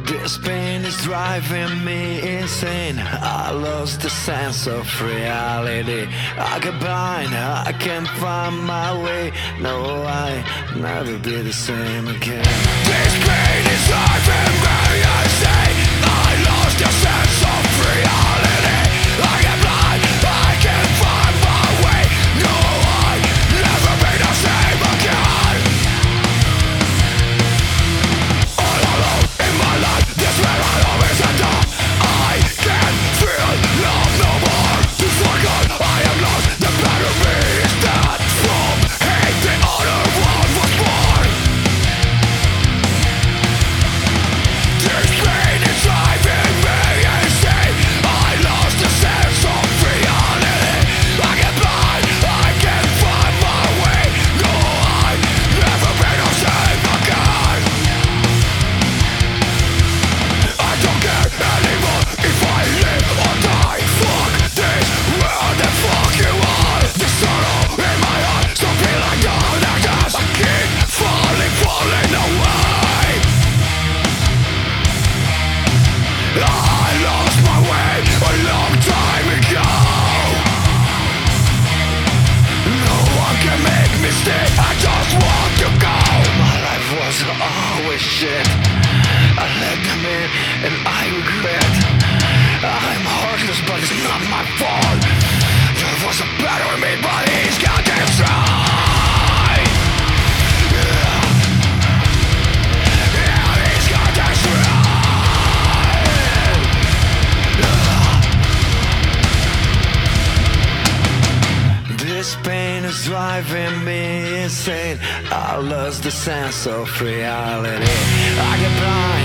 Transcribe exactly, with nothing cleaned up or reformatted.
This pain is driving me insane. I lost the sense of reality. I get blind, I can't find my way. No, I never be the same again. This pain is driving me insane. I lost the sense of reality. I get blind, I can't find my way. No, I never be the same again. All alone in my life, that's where I always end up. I can't feel love no more. To forget I am lost, the better me is dead. From hate the other one was born. This pain is driving me insane. I lost the sense of reality. I get blind, I can't find my way. No, I never be the same again. I don't care anymore if I live or die. Fuck this world, the fuck you are. The sorrow in my heart, something like down and dance. I keep falling, falling away. I lost my way a long time ago. No one can make me stay, I just want to go. My life was always shit. I let them in and I regret. I'm heartless but it's not my fault. There was a better me but he's goddamn right. Yeah, yeah, he's goddamn right. This pain is driving me insane. I lost the sense of reality. I get blind,